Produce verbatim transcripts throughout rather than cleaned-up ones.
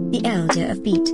the elder of beat.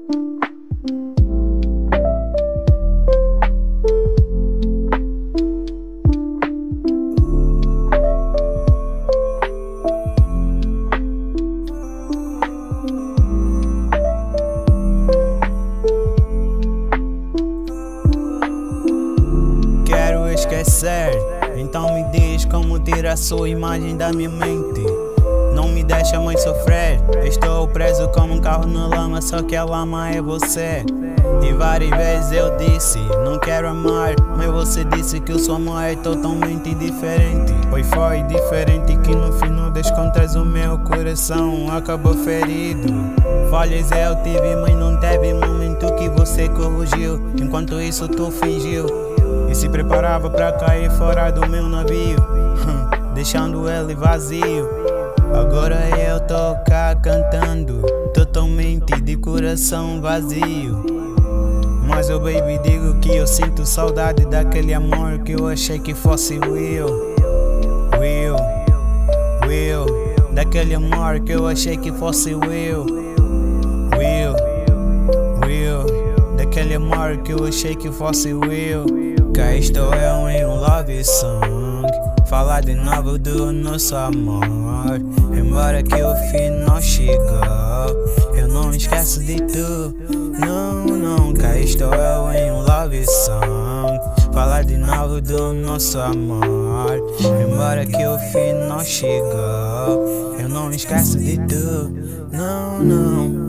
Quero esquecer, então me diz como tirar sua imagem da minha mente. Não me deixa mais sofrer, estou preso como um carro na lama, só que a lama é você. E várias vezes eu disse, não quero amar, mas você disse que o seu amor é totalmente diferente. Pois foi diferente que no final das contas o meu coração acabou ferido. Falhas eu tive, mas não teve momento que você corrigiu. Enquanto isso tu fingiu e se preparava pra cair fora do meu navio, deixando ele vazio. Agora eu tô cá cantando, totalmente de coração vazio. Mas eu, baby, digo que eu sinto saudade daquele amor que eu achei que fosse Will. Will, Will, daquele amor que eu achei que fosse Will. Will, Will, daquele amor que eu achei que fosse Will. Cá estou eu em um love song, falar de novo do nosso amor. Embora que o fim não chegou, eu não esqueço de tu. Não, não, cá estou eu em um love song, falar de novo do nosso amor. Embora que o fim não chegou, eu não esqueço de tu. Não, não.